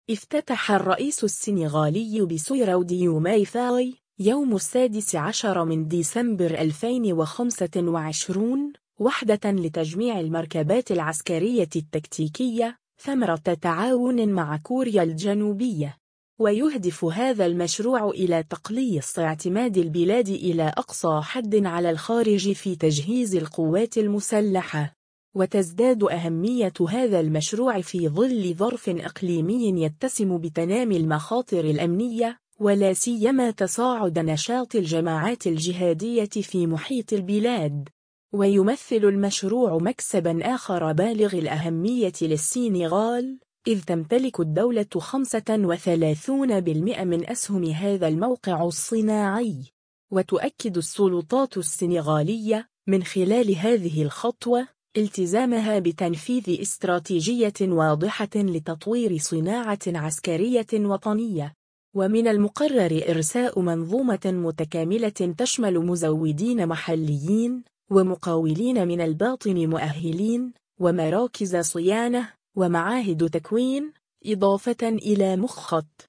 افتتح الرئيس السنغالي بيسيرو ديوماي فاي يوم 16 من ديسمبر 2025 وحدة لتجميع المركبات العسكرية التكتيكية، ثمرة تعاون مع كوريا الجنوبية. ويهدف هذا المشروع إلى تقليص اعتماد البلاد إلى أقصى حد على الخارج في تجهيز القوات المسلحة. وتزداد أهمية هذا المشروع في ظل ظرف إقليمي يتسم بتنامي المخاطر الأمنية، ولا سيما تصاعد نشاط الجماعات الجهادية في محيط البلاد. ويمثل المشروع مكسباً آخر بالغ الأهمية للسنغال، إذ تمتلك الدولة 35% من أسهم هذا الموقع الصناعي. وتؤكد السلطات السنغالية من خلال هذه الخطوة التزامها بتنفيذ استراتيجية واضحة لتطوير صناعة عسكرية وطنية. ومن المقرر إرساء منظومة متكاملة تشمل مزودين محليين ومقاولين من الباطن مؤهلين ومراكز صيانة ومعاهد تكوين، إضافة إلى مخطط